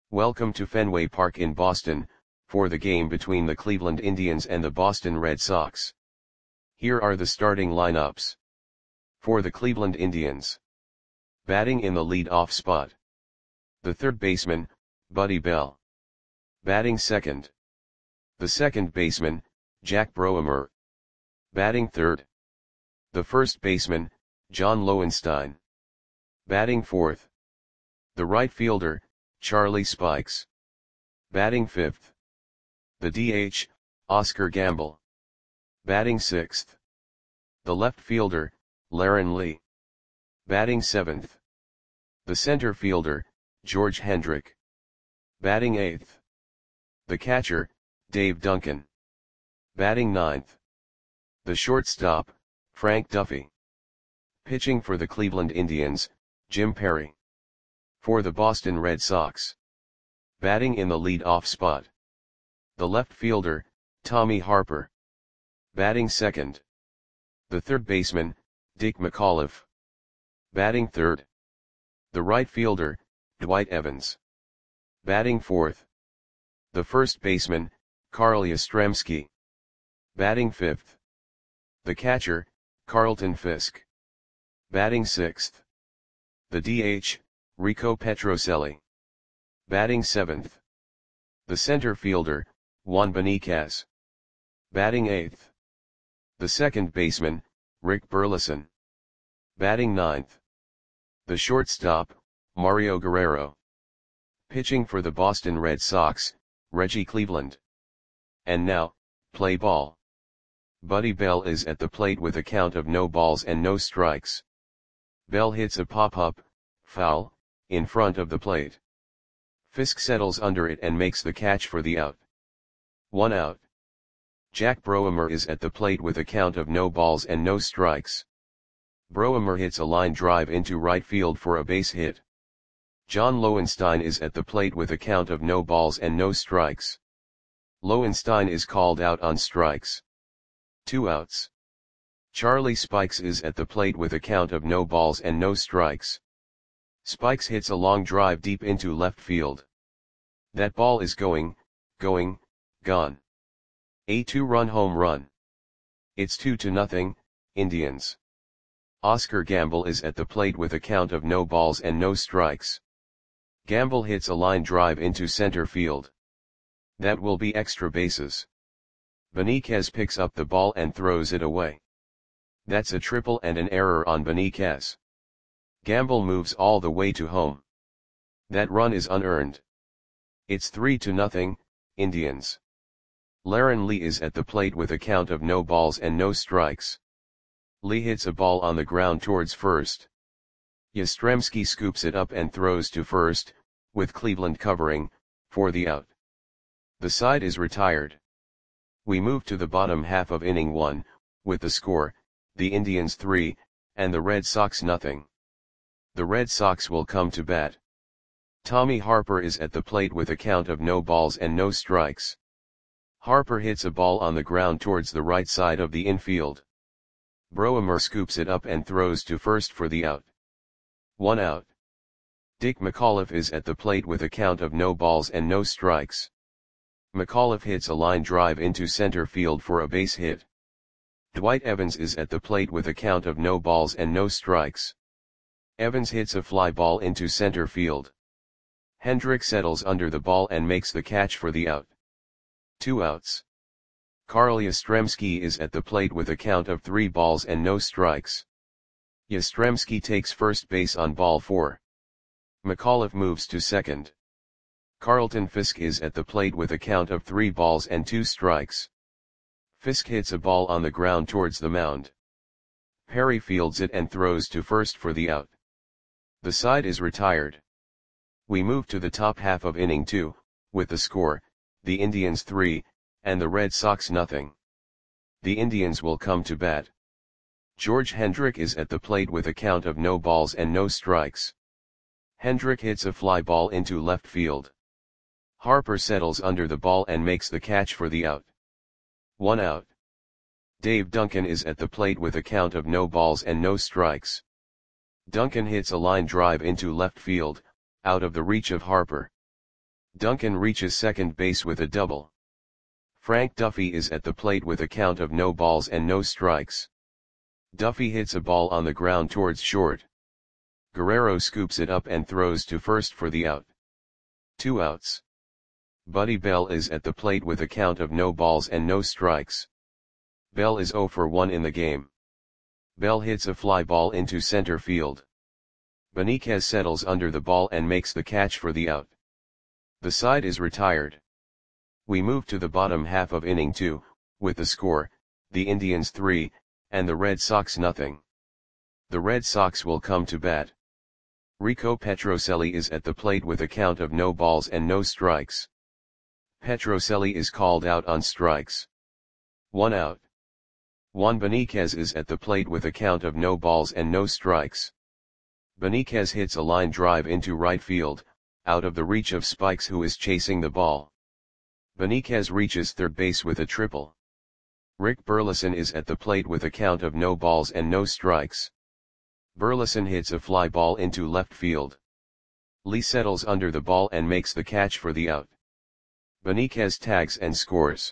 Welcome to Fenway Park in Boston, for the game between the Cleveland Indians and the Boston Red Sox. Here are the starting lineups. For the Cleveland Indians. Batting in the lead-off spot. The third baseman, Buddy Bell. Batting second. The second baseman, Jack Browmer. Batting third. The first baseman, John Lowenstein. Batting fourth. The right fielder, Charlie Spikes. Batting fifth. The DH, Oscar Gamble. Batting sixth. The left fielder, Laren Lee. Batting seventh. The center fielder, George Hendrick. Batting eighth. The catcher, Dave Duncan. Batting ninth. The shortstop, Frank Duffy. Pitching for the Cleveland Indians, Jim Perry. For the Boston Red Sox. Batting in the lead-off spot. The left fielder, Tommy Harper. Batting second. The third baseman, Dick McAuliffe. Batting third. The right fielder, Dwight Evans. Batting fourth. The first baseman, Carl Yastrzemski. Batting fifth. The catcher, Carlton Fisk. Batting sixth. The DH, Rico Petrocelli. Batting seventh. The center fielder, Juan Beniquez. Batting eighth. The second baseman, Rick Burleson. Batting ninth. The shortstop, Mario Guerrero. Pitching for the Boston Red Sox, Reggie Cleveland. And now, play ball. Buddy Bell is at the plate with a count of no balls and no strikes. Bell hits a pop-up, foul, in front of the plate. Fisk settles under it and makes the catch for the out. 1 out. Jack Browmer is at the plate with a count of no balls and no strikes. Browmer hits a line drive into right field for a base hit. John Lowenstein is at the plate with a count of no balls and no strikes. Lowenstein is called out on strikes. 2 outs. Charlie Spikes is at the plate with a count of no balls and no strikes. Spikes hits a long drive deep into left field. That ball is gone. A 2-run home run. It's 2-0, Indians. Oscar Gamble is at the plate with a count of no balls and no strikes. Gamble hits a line drive into center field. That will be extra bases. Beniquez picks up the ball and throws it away. That's a triple and an error on Beniquez. Gamble moves all the way to home. That run is unearned. It's 3-0, Indians. Laren Lee is at the plate with a count of no balls and no strikes. Lee hits a ball on the ground towards first. Yastrzemski scoops it up and throws to first, with Cleveland covering, for the out. The side is retired. We move to the bottom half of inning 1, with the score, the Indians 3, and the Red Sox nothing. The Red Sox will come to bat. Tommy Harper is at the plate with a count of no balls and no strikes. Harper hits a ball on the ground towards the right side of the infield. Browmer scoops it up and throws to first for the out. 1 out. Dick McAuliffe is at the plate with a count of no balls and no strikes. McAuliffe hits a line drive into center field for a base hit. Dwight Evans is at the plate with a count of no balls and no strikes. Evans hits a fly ball into center field. Hendrick settles under the ball and makes the catch for the out. 2 outs. Carl Yastrzemski is at the plate with a count of 3 balls and no strikes. Yastrzemski takes first base on ball 4. McAuliffe moves to second. Carlton Fisk is at the plate with a count of 3 balls and 2 strikes. Fisk hits a ball on the ground towards the mound. Perry fields it and throws to first for the out. The side is retired. We move to the top half of inning 2, with the score, the Indians 3, and the Red Sox nothing. The Indians will come to bat. George Hendrick is at the plate with a count of no balls and no strikes. Hendrick hits a fly ball into left field. Harper settles under the ball and makes the catch for the out. 1 out. Dave Duncan is at the plate with a count of no balls and no strikes. Duncan hits a line drive into left field, out of the reach of Harper. Duncan reaches second base with a double. Frank Duffy is at the plate with a count of no balls and no strikes. Duffy hits a ball on the ground towards short. Guerrero scoops it up and throws to first for the out. 2 outs. Buddy Bell is at the plate with a count of no balls and no strikes. Bell is 0 for 1 in the game. Bell hits a fly ball into center field. Benitez settles under the ball and makes the catch for the out. The side is retired. We move to the bottom half of inning 2, with the score, the Indians 3, and the Red Sox nothing. The Red Sox will come to bat. Rico Petrocelli is at the plate with a count of no balls and no strikes. Petrocelli is called out on strikes. 1 out. Juan Benitez is at the plate with a count of no balls and no strikes. Benitez hits a line drive into right field, out of the reach of Spikes, who is chasing the ball. Benitez reaches third base with a triple. Rick Burleson is at the plate with a count of no balls and no strikes. Burleson hits a fly ball into left field. Lee settles under the ball and makes the catch for the out. Benitez tags and scores.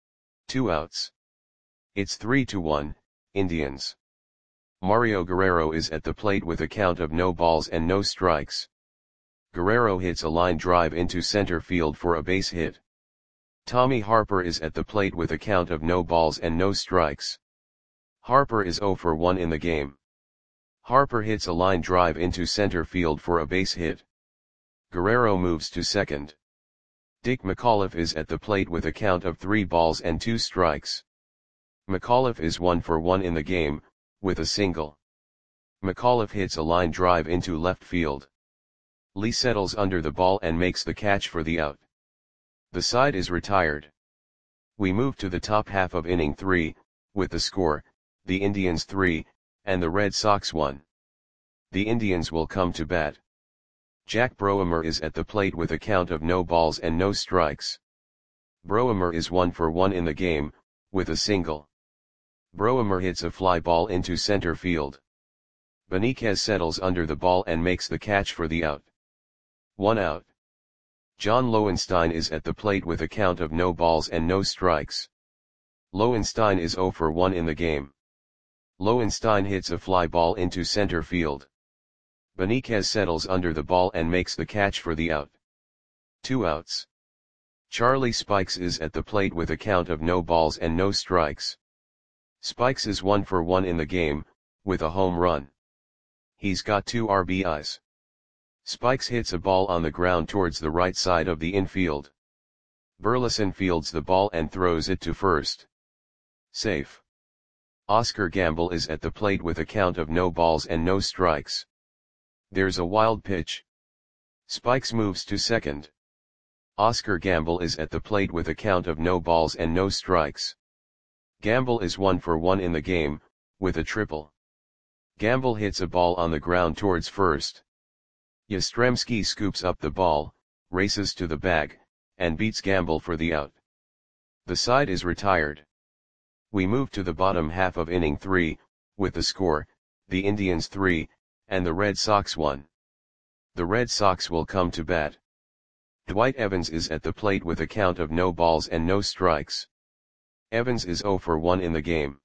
2 outs. It's 3-1, Indians. Mario Guerrero is at the plate with a count of no balls and no strikes. Guerrero hits a line drive into center field for a base hit. Tommy Harper is at the plate with a count of no balls and no strikes. Harper is 0 for 1 in the game. Harper hits a line drive into center field for a base hit. Guerrero moves to second. Dick McAuliffe is at the plate with a count of 3 balls and 2 strikes. McAuliffe is 1 for 1 in the game, with a single. McAuliffe hits a line drive into left field. Lee settles under the ball and makes the catch for the out. The side is retired. We move to the top half of inning 3, with the score, the Indians 3, and the Red Sox 1. The Indians will come to bat. Jack Broemer is at the plate with a count of no balls and no strikes. Broemer is 1 for 1 in the game, with a single. Broemer hits a fly ball into center field. Benitez settles under the ball and makes the catch for the out. 1 out. John Lowenstein is at the plate with a count of no balls and no strikes. Lowenstein is 0 for 1 in the game. Lowenstein hits a fly ball into center field. Benitez settles under the ball and makes the catch for the out. 2 outs. Charlie Spikes is at the plate with a count of no balls and no strikes. Spikes is 1 for 1 in the game, with a home run. He's got 2 RBIs. Spikes hits a ball on the ground towards the right side of the infield. Burleson fields the ball and throws it to first. Safe. Oscar Gamble is at the plate with a count of no balls and no strikes. There's a wild pitch. Spikes moves to second. Oscar Gamble is at the plate with a count of no balls and no strikes. Gamble is 1 for 1 in the game, with a triple. Gamble hits a ball on the ground towards first. Yastrzemski scoops up the ball, races to the bag, and beats Gamble for the out. The side is retired. We move to the bottom half of inning 3, with the score, the Indians 3, and the Red Sox 1. The Red Sox will come to bat. Dwight Evans is at the plate with a count of no balls and no strikes. Evans is 0 for 1 in the game.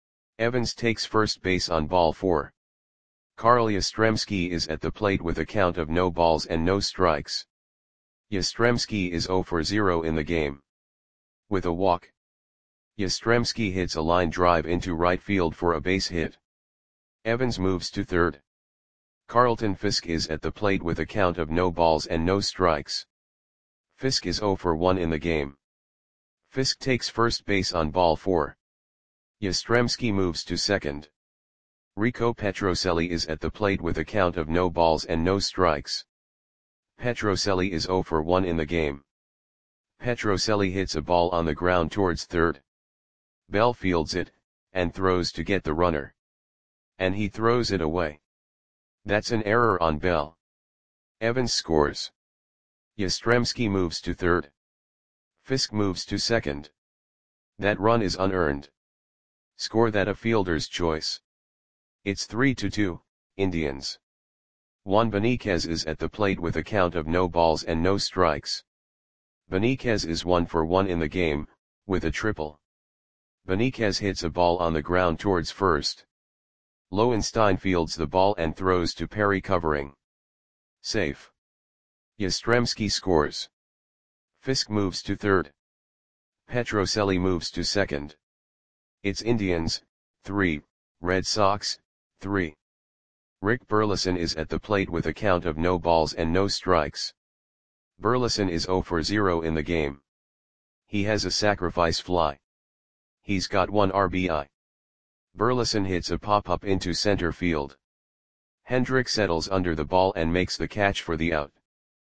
Evans takes first base on ball 4. Carl Yastrzemski is at the plate with a count of no balls and no strikes. Yastrzemski is 0 for 0 in the game. With a walk. Yastrzemski hits a line drive into right field for a base hit. Evans moves to third. Carlton Fisk is at the plate with a count of no balls and no strikes. Fisk is 0 for 1 in the game. Fisk takes first base on ball 4. Yastrzemski moves to second. Rico Petrocelli is at the plate with a count of no balls and no strikes. Petrocelli is 0 for 1 in the game. Petrocelli hits a ball on the ground towards third. Bell fields it, and throws to get the runner. And he throws it away. That's an error on Bell. Evans scores. Yastrzemski moves to third. Fisk moves to second. That run is unearned. Score that a fielder's choice. It's 3-2, Indians. Juan Benitez is at the plate with a count of no balls and no strikes. Benitez is 1 for 1 in the game, with a triple. Benitez hits a ball on the ground towards first. Lowenstein fields the ball and throws to Perry covering. Safe. Yastrzemski scores. Fisk moves to third. Petrocelli moves to second. It's Indians, 3, Red Sox, 3. Rick Burleson is at the plate with a count of no balls and no strikes. Burleson is 0 for 0 in the game. He has a sacrifice fly. He's got 1 RBI. Burleson hits a pop-up into center field. Hendrick settles under the ball and makes the catch for the out.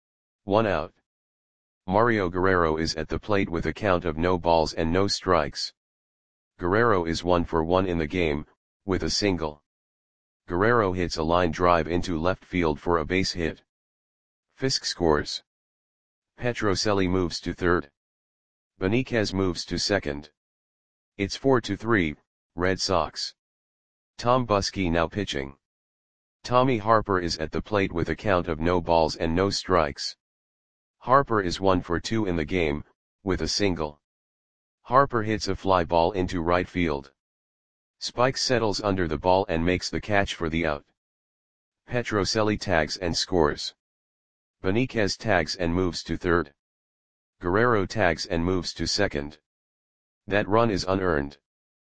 1 out. Mario Guerrero is at the plate with a count of no balls and no strikes. Guerrero is 1 for 1 in the game, with a single. Guerrero hits a line drive into left field for a base hit. Fisk scores. Petrocelli moves to third. Benitez moves to second. It's 4-3, Red Sox. Tom Buskey now pitching. Tommy Harper is at the plate with a count of no balls and no strikes. Harper is 1 for 2 in the game, with a single. Harper hits a fly ball into right field. Spike settles under the ball and makes the catch for the out. Petrocelli tags and scores. Benitez tags and moves to third. Guerrero tags and moves to second. That run is unearned.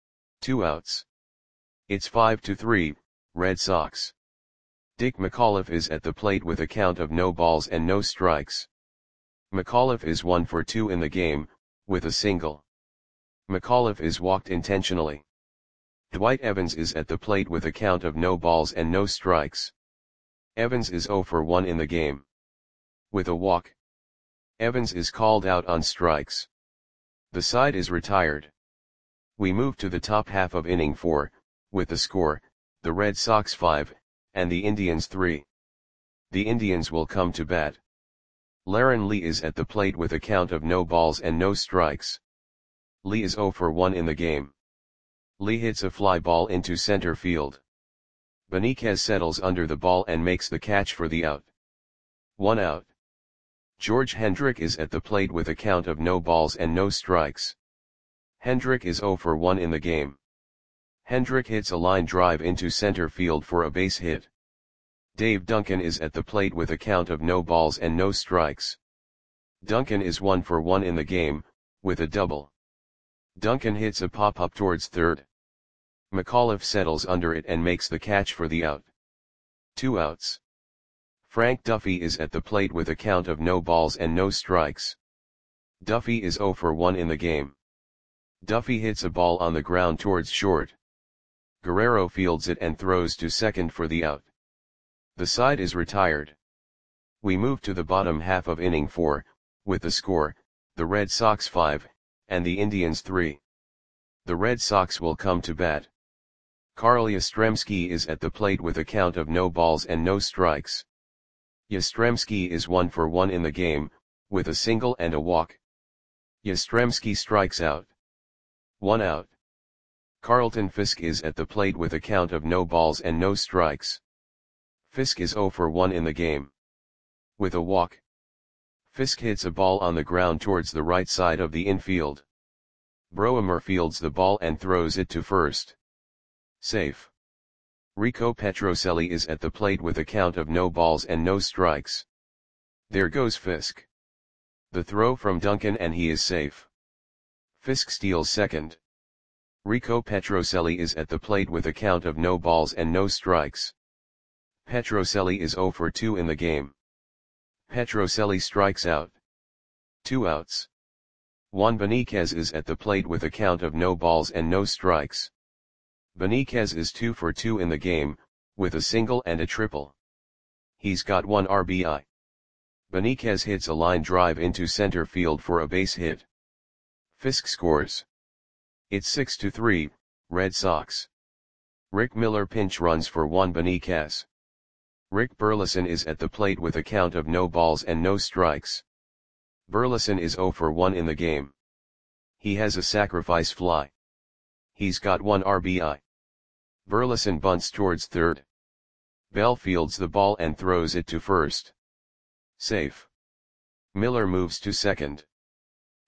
2 outs. It's 5-3, Red Sox. Dick McAuliffe is at the plate with a count of no balls and no strikes. McAuliffe is 1 for 2 in the game, with a single. McAuliffe is walked intentionally. Dwight Evans is at the plate with a count of no balls and no strikes. Evans is 0 for 1 in the game. With a walk. Evans is called out on strikes. The side is retired. We move to the top half of inning 4, with the score, the Red Sox 5, and the Indians 3. The Indians will come to bat. Laren Lee is at the plate with a count of no balls and no strikes. Lee is 0 for 1 in the game. Lee hits a fly ball into center field. Benitez settles under the ball and makes the catch for the out. 1 out. George Hendrick is at the plate with a count of no balls and no strikes. Hendrick is 0 for 1 in the game. Hendrick hits a line drive into center field for a base hit. Dave Duncan is at the plate with a count of no balls and no strikes. Duncan is 1 for 1 in the game, with a double. Duncan hits a pop-up towards third. McAuliffe settles under it and makes the catch for the out. 2 outs. Frank Duffy is at the plate with a count of no balls and no strikes. Duffy is 0 for 1 in the game. Duffy hits a ball on the ground towards short. Guerrero fields it and throws to second for the out. The side is retired. We move to the bottom half of inning 4, with the score, the Red Sox 5, and the Indians 3. The Red Sox will come to bat. Carl Yastrzemski is at the plate with a count of no balls and no strikes. Yastrzemski is 1 for 1 in the game, with a single and a walk. Yastrzemski strikes out. 1 out. Carlton Fisk is at the plate with a count of no balls and no strikes. Fisk is 0 for 1 in the game. With a walk. Fisk hits a ball on the ground towards the right side of the infield. Broemer fields the ball and throws it to first. Safe. Rico Petrocelli is at the plate with a count of no balls and no strikes. There goes Fisk. The throw from Duncan and he is safe. Fisk steals second. Rico Petrocelli is at the plate with a count of no balls and no strikes. Petrocelli is 0 for 2 in the game. Petrocelli strikes out. 2 outs. Juan Benitez is at the plate with a count of no balls and no strikes. Benitez is 2 for 2 in the game, with a single and a triple. He's got 1 RBI. Benitez hits a line drive into center field for a base hit. Fisk scores. It's 6-3, Red Sox. Rick Miller pinch runs for Juan Benitez. Rick Burleson is at the plate with a count of no balls and no strikes. Burleson is 0 for 1 in the game. He has a sacrifice fly. He's got 1 RBI. Burleson bunts towards third. Bell fields the ball and throws it to first. Safe. Miller moves to second.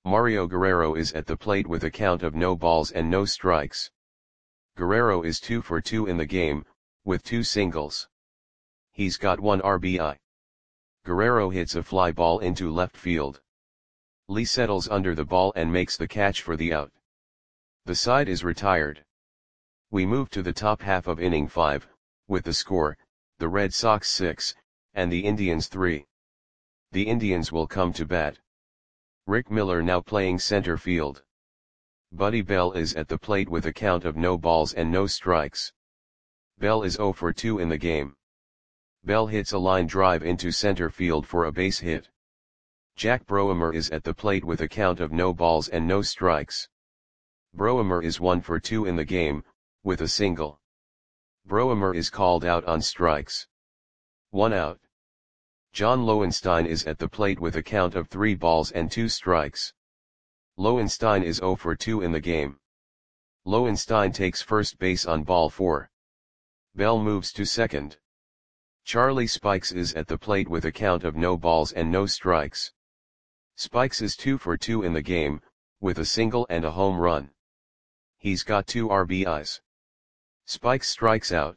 Mario Guerrero is at the plate with a count of no balls and no strikes. Guerrero is 2 for 2 in the game, with 2 singles. He's got 1 RBI. Guerrero hits a fly ball into left field. Lee settles under the ball and makes the catch for the out. The side is retired. We move to the top half of inning 5, with the score, the Red Sox 6, and the Indians 3. The Indians will come to bat. Rick Miller now playing center field. Buddy Bell is at the plate with a count of no balls and no strikes. Bell is 0 for 2 in the game. Bell hits a line drive into center field for a base hit. Jack Broemer is at the plate with a count of no balls and no strikes. Broemer is 1 for 2 in the game, with a single. Broemer is called out on strikes. 1 out. John Lowenstein is at the plate with a count of 3 balls and 2 strikes. Lowenstein is 0 for 2 in the game. Lowenstein takes first base on ball 4. Bell moves to second. Charlie Spikes is at the plate with a count of no balls and no strikes. Spikes is 2 for 2 in the game, with a single and a home run. He's got 2 RBIs. Spikes strikes out.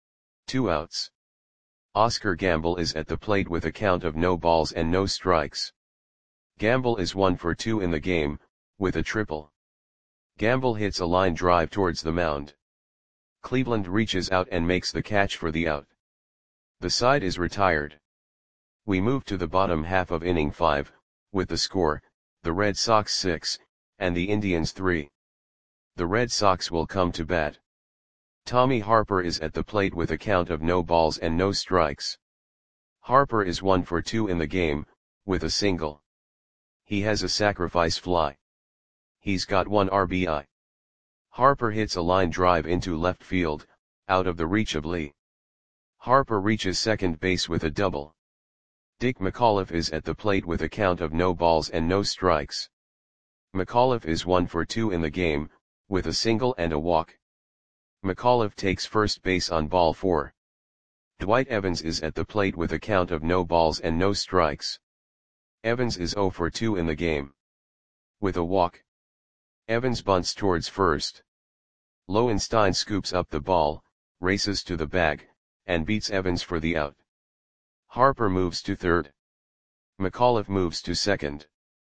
2 outs. Oscar Gamble is at the plate with a count of no balls and no strikes. Gamble is 1 for 2 in the game, with a triple. Gamble hits a line drive towards the mound. Cleveland reaches out and makes the catch for the out. The side is retired. We move to the bottom half of inning 5, with the score, the Red Sox 6, and the Indians 3. The Red Sox will come to bat. Tommy Harper is at the plate with a count of no balls and no strikes. Harper is 1 for 2 in the game, with a single. He has a sacrifice fly. He's got 1 RBI. Harper hits a line drive into left field, out of the reach of Lee. Harper reaches second base with a double. Dick McAuliffe is at the plate with a count of no balls and no strikes. McAuliffe is 1 for 2 in the game, with a single and a walk. McAuliffe takes first base on ball 4. Dwight Evans is at the plate with a count of no balls and no strikes. Evans is 0 for 2 in the game. With a walk. Evans bunts towards first. Lowenstein scoops up the ball, races to the bag, and beats Evans for the out. Harper moves to third. McAuliffe moves to second.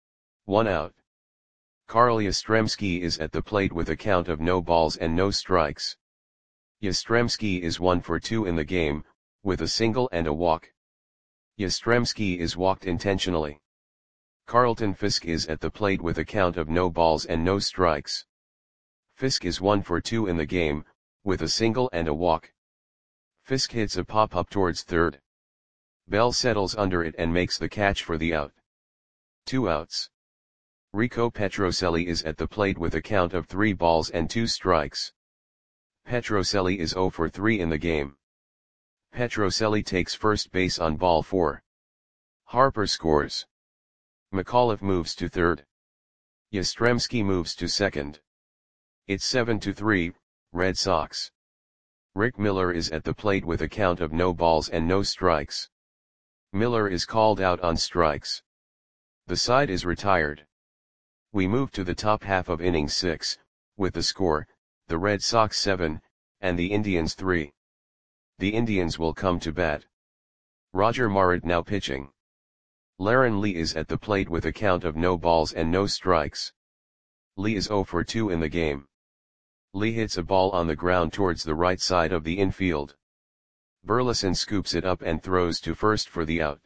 1 out. Carl Yastrzemski is at the plate with a count of no balls and no strikes. Yastrzemski is 1 for 2 in the game, with a single and a walk. Yastrzemski is walked intentionally. Carlton Fisk is at the plate with a count of no balls and no strikes. Fisk is 1 for 2 in the game, with a single and a walk. Fisk hits a pop-up towards third. Bell settles under it and makes the catch for the out. 2 outs. Rico Petrocelli is at the plate with a count of 3 balls and 2 strikes. Petrocelli is 0 for 3 in the game. Petrocelli takes first base on ball 4. Harper scores. McAuliffe moves to third. Yastrzemski moves to second. It's 7-3, Red Sox. Rick Miller is at the plate with a count of no balls and no strikes. Miller is called out on strikes. The side is retired. We move to the top half of inning 6, with the score, the Red Sox 7, and the Indians 3. The Indians will come to bat. Roger Marit now pitching. Laren Lee is at the plate with a count of no balls and no strikes. Lee is 0 for 2 in the game. Lee hits a ball on the ground towards the right side of the infield. Burleson scoops it up and throws to first for the out.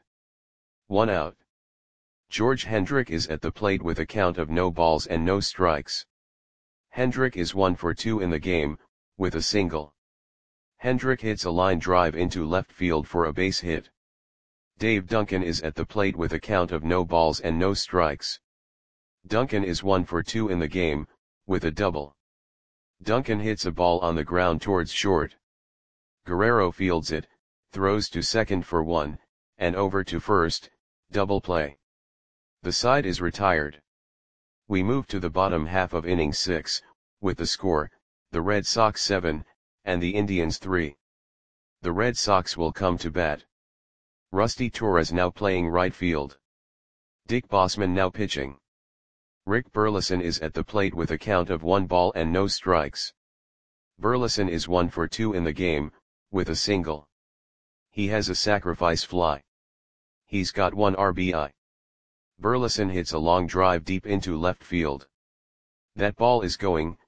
1 out. George Hendrick is at the plate with a count of no balls and no strikes. Hendrick is 1 for 2 in the game, with a single. Hendrick hits a line drive into left field for a base hit. Dave Duncan is at the plate with a count of no balls and no strikes. Duncan is 1 for 2 in the game, with a double. Duncan hits a ball on the ground towards short. Guerrero fields it, throws to second for 1, and over to first, double play. The side is retired. We move to the bottom half of inning 6, with the score, the Red Sox 7, and the Indians 3. The Red Sox will come to bat. Rusty Torres now playing right field. Dick Bossman now pitching. Rick Burleson is at the plate with a count of 1 ball and no strikes. Burleson is 1 for 2 in the game, with a single. He has a sacrifice fly. He's got 1 RBI. Burleson hits a long drive deep into left field. That ball is going,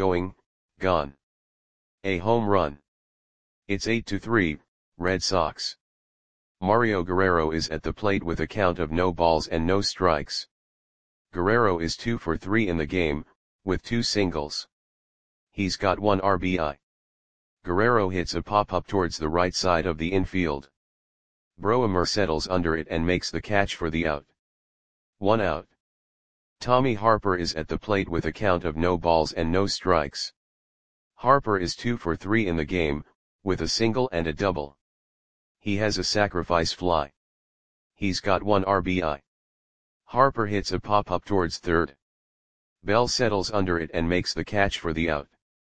gone. A home run. It's 8-3, Red Sox. Mario Guerrero is at the plate with a count of no balls and no strikes. Guerrero is 2 for 3 in the game, with 2 singles. He's got 1 RBI. Guerrero hits a pop-up towards the right side of the infield. Broemer settles under it and makes the catch for the out. 1 out. Tommy Harper is at the plate with a count of no balls and no strikes. Harper is 2 for 3 in the game, with a single and a double. He has a sacrifice fly. He's got 1 RBI. Harper hits a pop-up towards third. Bell settles under it and makes the catch for the out.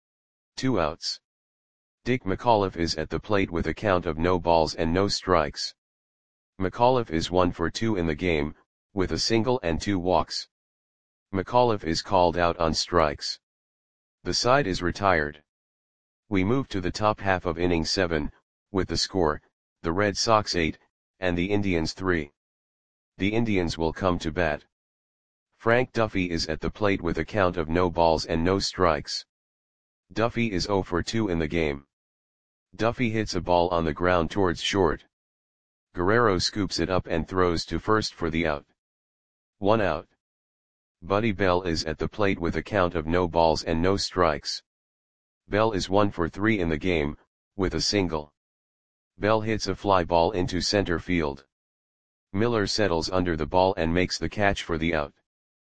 2 outs. Dick McAuliffe is at the plate with a count of no balls and no strikes. McAuliffe is 1 for 2 in the game, with a single and 2 walks. McAuliffe is called out on strikes. The side is retired. We move to the top half of inning 7, with the score, the Red Sox 8, and the Indians 3. The Indians will come to bat. Frank Duffy is at the plate with a count of no balls and no strikes. Duffy is 0 for 2 in the game. Duffy hits a ball on the ground towards short. Guerrero scoops it up and throws to first for the out. 1 out. Buddy Bell is at the plate with a count of no balls and no strikes. Bell is 1 for 3 in the game, with a single. Bell hits a fly ball into center field. Miller settles under the ball and makes the catch for the out.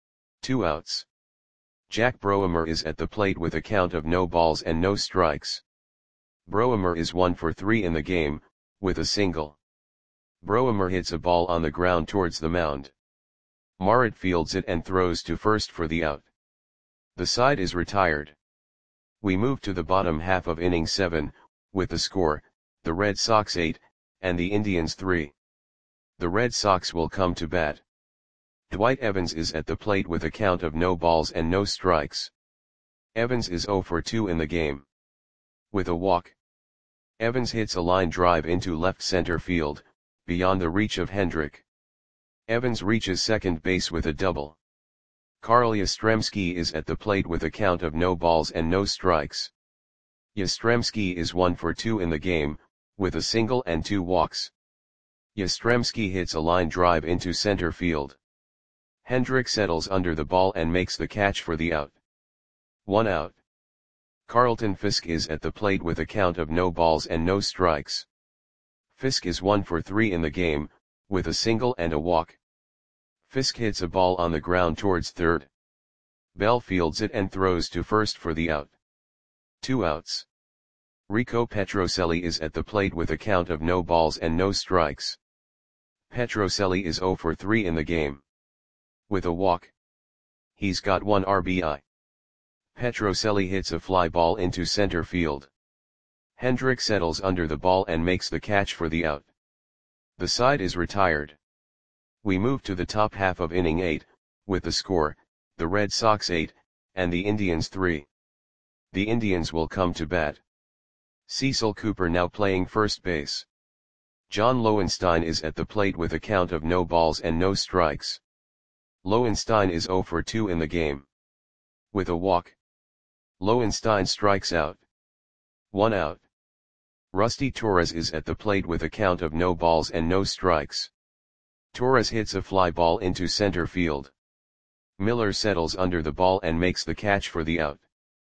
2 outs. Jack Broemer is at the plate with a count of no balls and no strikes. Broemer is 1 for 3 in the game, with a single. Broemer hits a ball on the ground towards the mound. Marrett fields it and throws to first for the out. The side is retired. We move to the bottom half of inning 7, with the score, the Red Sox 8, and the Indians 3. The Red Sox will come to bat. Dwight Evans is at the plate with a count of no balls and no strikes. Evans is 0 for 2 in the game. With a walk. Evans hits a line drive into left center field, beyond the reach of Hendrick. Evans reaches second base with a double. Carl Yastrzemski is at the plate with a count of no balls and no strikes. Yastrzemski is 1 for 2 in the game, with a single and 2 walks. Yastrzemski hits a line drive into center field. Hendrick settles under the ball and makes the catch for the out. 1 out. Carlton Fisk is at the plate with a count of no balls and no strikes. Fisk is 1 for 3 in the game, with a single and a walk. Fisk hits a ball on the ground towards third. Bell fields it and throws to first for the out. 2 outs. Rico Petrocelli is at the plate with a count of no balls and no strikes. Petrocelli is 0 for 3 in the game. With a walk. He's got 1 RBI. Petrocelli hits a fly ball into center field. Hendrick settles under the ball and makes the catch for the out. The side is retired. We move to the top half of inning 8, with the score, the Red Sox 8, and the Indians 3. The Indians will come to bat. Cecil Cooper now playing first base. John Lowenstein is at the plate with a count of no balls and no strikes. Lowenstein is 0 for 2 in the game. With a walk. Lowenstein strikes out. 1 out. Rusty Torres is at the plate with a count of no balls and no strikes. Torres hits a fly ball into center field. Miller settles under the ball and makes the catch for the out.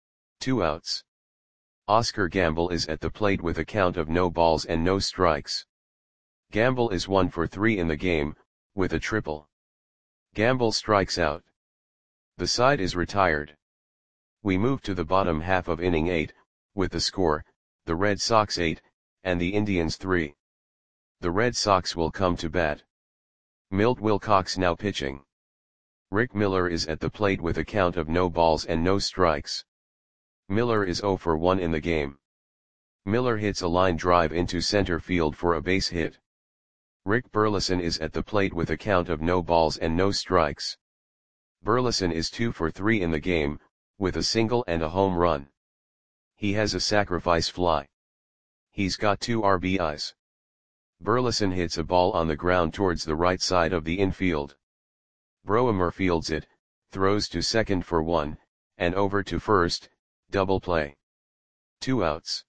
2 outs. Oscar Gamble is at the plate with a count of no balls and no strikes. Gamble is 1 for 3 in the game, with a triple. Gamble strikes out. The side is retired. We move to the bottom half of inning 8, with the score, the Red Sox 8, and the Indians 3. The Red Sox will come to bat. Milt Wilcox now pitching. Rick Miller is at the plate with a count of no balls and no strikes. Miller is 0 for 1 in the game. Miller hits a line drive into center field for a base hit. Rick Burleson is at the plate with a count of no balls and no strikes. Burleson is 2 for 3 in the game, with a single and a home run. He has a sacrifice fly. He's got 2 RBIs. Burleson hits a ball on the ground towards the right side of the infield. Broemer fields it, throws to second for 1, and over to first, double play. 2 outs.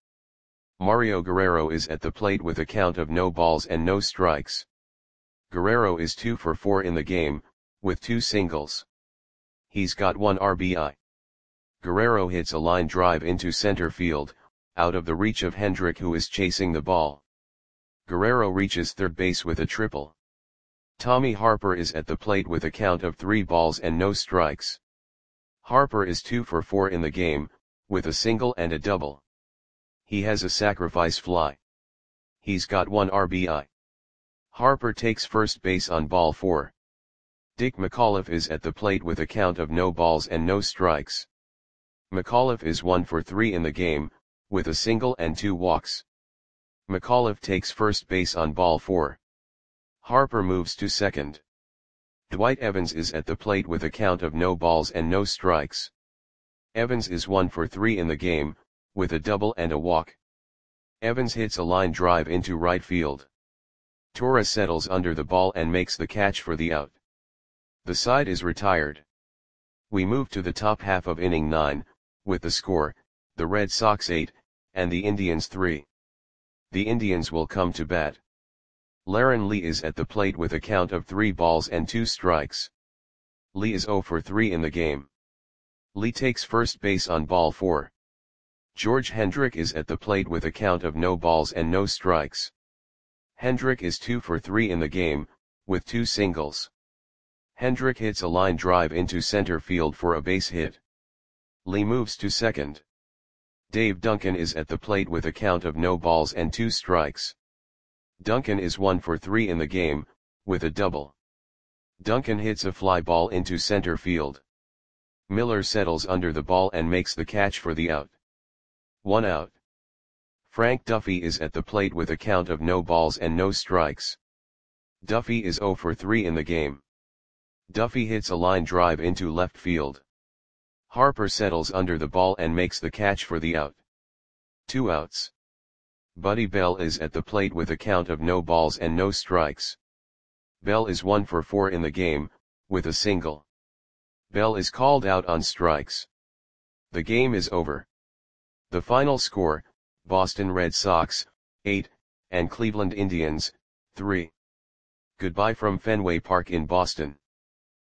Mario Guerrero is at the plate with a count of no balls and no strikes. Guerrero is 2 for 4 in the game, with 2 singles. He's got 1 RBI. Guerrero hits a line drive into center field, out of the reach of Hendrick, who is chasing the ball. Guerrero reaches third base with a triple. Tommy Harper is at the plate with a count of 3 balls and no strikes. Harper is 2 for 4 in the game, with a single and a double. He has a sacrifice fly. He's got 1 RBI. Harper takes first base on ball 4. Dick McAuliffe is at the plate with a count of no balls and no strikes. McAuliffe is 1 for 3 in the game, with a single and 2 walks. McAuliffe takes first base on ball 4. Harper moves to second. Dwight Evans is at the plate with a count of no balls and no strikes. Evans is 1 for 3 in the game, with a double and a walk. Evans hits a line drive into right field. Torres settles under the ball and makes the catch for the out. The side is retired. We move to the top half of inning 9, with the score, the Red Sox 8, and the Indians 3. The Indians will come to bat. Laren Lee is at the plate with a count of 3 balls and 2 strikes. Lee is 0 for 3 in the game. Lee takes first base on ball 4. George Hendrick is at the plate with a count of no balls and no strikes. Hendrick is 2 for 3 in the game, with 2 singles. Hendrick hits a line drive into center field for a base hit. Lee moves to second. Dave Duncan is at the plate with a count of no balls and 2 strikes. Duncan is 1 for 3 in the game, with a double. Duncan hits a fly ball into center field. Miller settles under the ball and makes the catch for the out. 1 out. Frank Duffy is at the plate with a count of no balls and no strikes. Duffy is 0 for 3 in the game. Duffy hits a line drive into left field. Harper settles under the ball and makes the catch for the out. 2 outs. Buddy Bell is at the plate with a count of no balls and no strikes. Bell is 1 for 4 in the game, with a single. Bell is called out on strikes. The game is over. The final score, Boston Red Sox, 8, and Cleveland Indians, 3. Goodbye from Fenway Park in Boston.